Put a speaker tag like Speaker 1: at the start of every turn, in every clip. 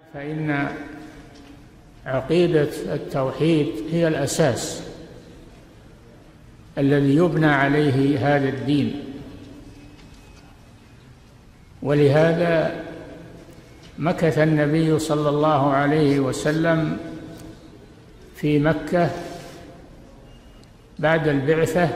Speaker 1: فإن عقيدة التوحيد هي الأساس الذي يبنى عليه هذا الدين. ولهذا مكث النبي صلى الله عليه وسلم في مكة بعد البعثة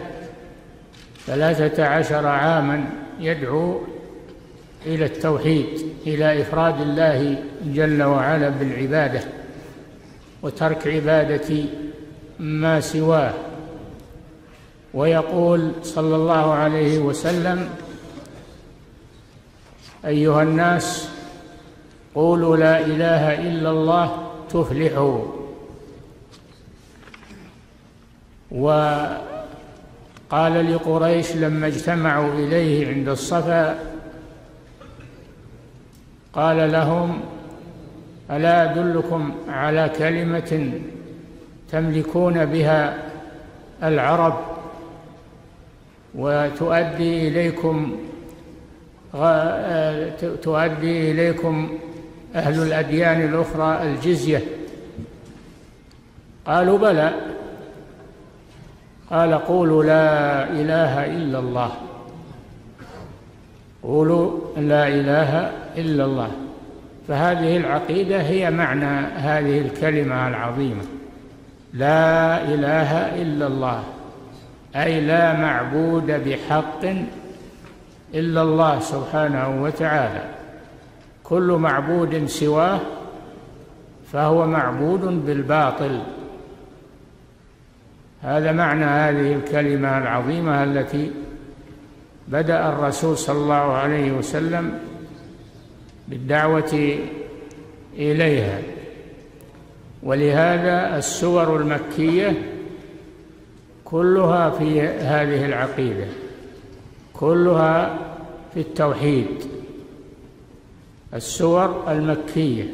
Speaker 1: 13 عاما يدعو إلى التوحيد، إلى إفراد الله جل وعلا بالعبادة وترك عبادة ما سواه. ويقول صلى الله عليه وسلم: أيها الناس قولوا لا إله إلا الله تفلحوا. وقال لقريش لما اجتمعوا إليه عند الصفا، قال لهم: ألا أدلكم على كلمة تملكون بها العرب وتؤدي إليكم أهل الأديان الأخرى الجزية؟ قالوا: بلى. قال: قولوا لا إله إلا الله، قولوا لا إله إلا الله. فهذه العقيدة هي معنى هذه الكلمة العظيمة: لا إله إلا الله، أي لا معبود بحق إلا الله سبحانه وتعالى. كل معبود سواه فهو معبود بالباطل. هذا معنى هذه الكلمة العظيمة التي بدأ الرسول صلى الله عليه وسلم بالدعوة إليها. ولهذا السور المكية كلها في هذه العقيدة، كلها في التوحيد، السور المكية.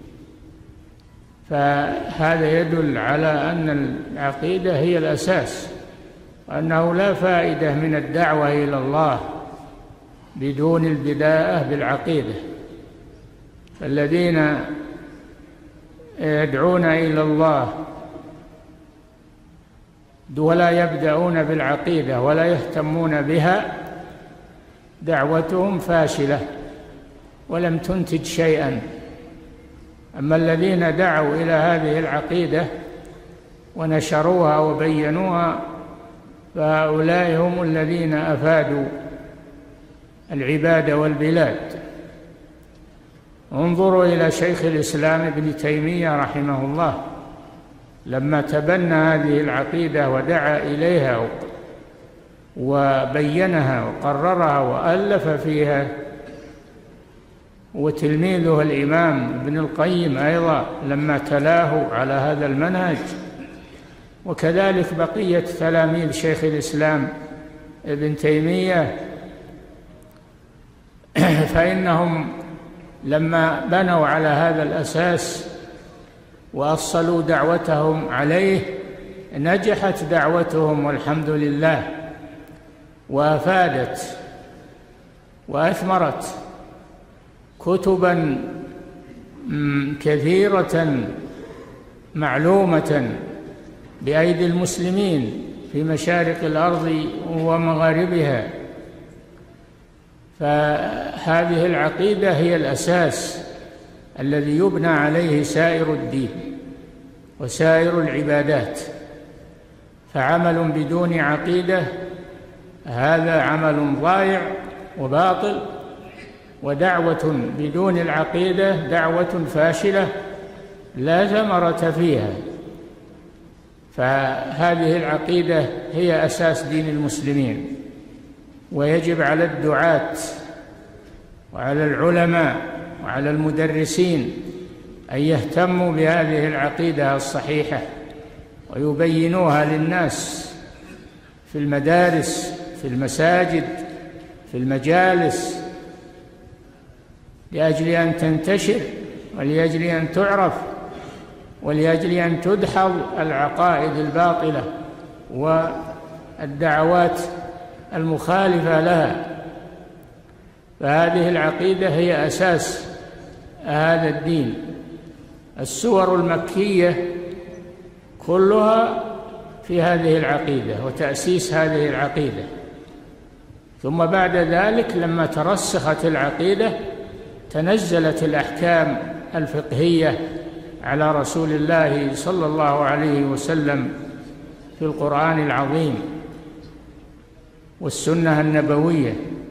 Speaker 1: فهذا يدل على أن العقيدة هي الأساس، وأنه لا فائدة من الدعوة إلى الله بدون البداية بالعقيدة. فالذين يدعون إلى الله ولا يبدأون بالعقيدة ولا يهتمون بها دعوتهم فاشلة ولم تنتج شيئا. أما الذين دعوا إلى هذه العقيدة ونشروها وبينوها فهؤلاء هم الذين أفادوا العباد والبلاد. انظروا إلى شيخ الإسلام ابن تيمية رحمه الله لما تبنى هذه العقيدة ودعا إليها وبينها وقررها وألف فيها، وتلميذه الإمام ابن القيم أيضا لما تلاه على هذا المنهج، وكذلك بقية تلاميذ شيخ الإسلام ابن تيمية. فإنهم لما بنوا على هذا الأساس وأصلوا دعوتهم عليه نجحت دعوتهم والحمد لله، وأفادت وأثمرت كتبا كثيرة معلومة بأيدي المسلمين في مشارق الأرض ومغاربها. فهذه العقيدة هي الأساس الذي يبنى عليه سائر الدين وسائر العبادات. فعمل بدون عقيدة هذا عمل ضائع وباطل، ودعوة بدون العقيدة دعوة فاشلة لا ثمرة فيها. فهذه العقيدة هي أساس دين المسلمين، ويجب على الدعاة وعلى العلماء وعلى المدرسين أن يهتموا بهذه العقيدة الصحيحة ويبينوها للناس في المدارس، في المساجد، في المجالس، لأجل أن تنتشر ولأجل أن تعرف ولأجل أن تدحض العقائد الباطلة والدعوات المخالفة لها. فهذه العقيدة هي أساس هذا الدين، السور المكية كلها في هذه العقيدة وتأسيس هذه العقيدة. ثم بعد ذلك لما ترسخت العقيدة تنزلت الأحكام الفقهية على رسول الله صلى الله عليه وسلم في القرآن العظيم والسنة النبوية.